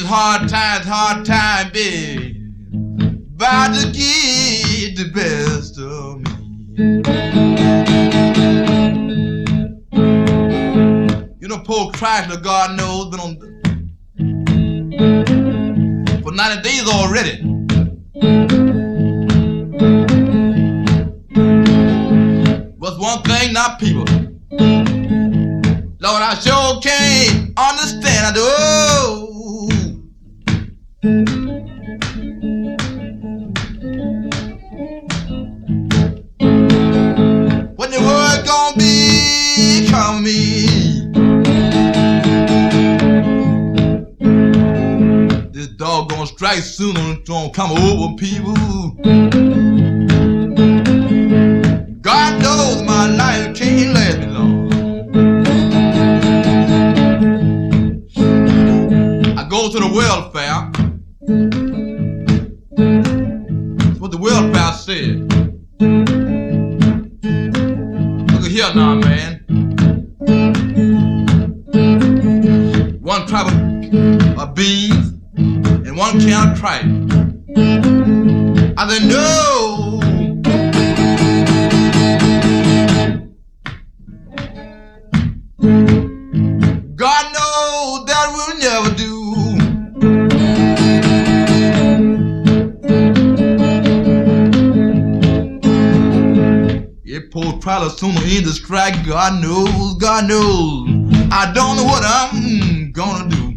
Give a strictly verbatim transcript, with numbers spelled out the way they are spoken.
hard times, hard times, baby, about to get the best of me. You know, Paul Chrysler, God knows, been on for ninety days already. What's one thing, not people. Lord, I sure can't understand. I do. Oh. When the word gonna be coming, this dog gonna strike soon and it's gonna come over people. God knows my life can't last me long. I go to the welfare. That's what the welfare said. Look at here now, man. One tribe of, of beans and one can of tripe. I said, no. God knows that will never do. It pulled probably sooner in the strike. God knows, God knows. I don't know what I'm gonna do.